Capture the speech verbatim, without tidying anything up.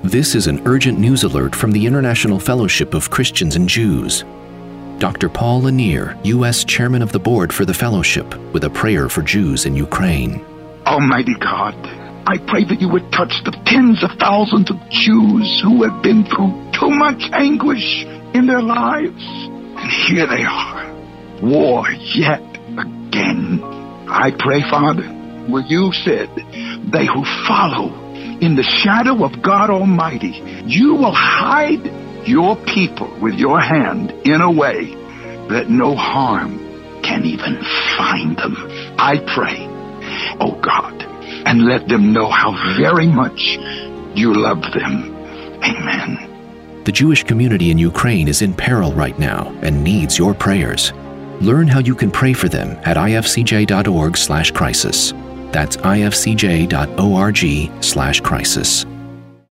This is an urgent news alert from the International Fellowship of Christians and Jews. Doctor Paul Lanier, U S Chairman of the Board for the Fellowship, with a prayer for Jews in Ukraine. Almighty God, I pray that you would touch the tens of thousands of Jews who have been through too much anguish in their lives. And here they are, war yet again. I pray, Father, where you said, they who follow in the shadow of God Almighty, you will hide your people with your hand in a way that no harm can even find them. I pray, oh God, and let them know how very much you love them. Amen. The Jewish community in Ukraine is in peril right now and needs your prayers. Learn how you can pray for them at ifcj.org slash crisis. That's ifcj.org slash crisis.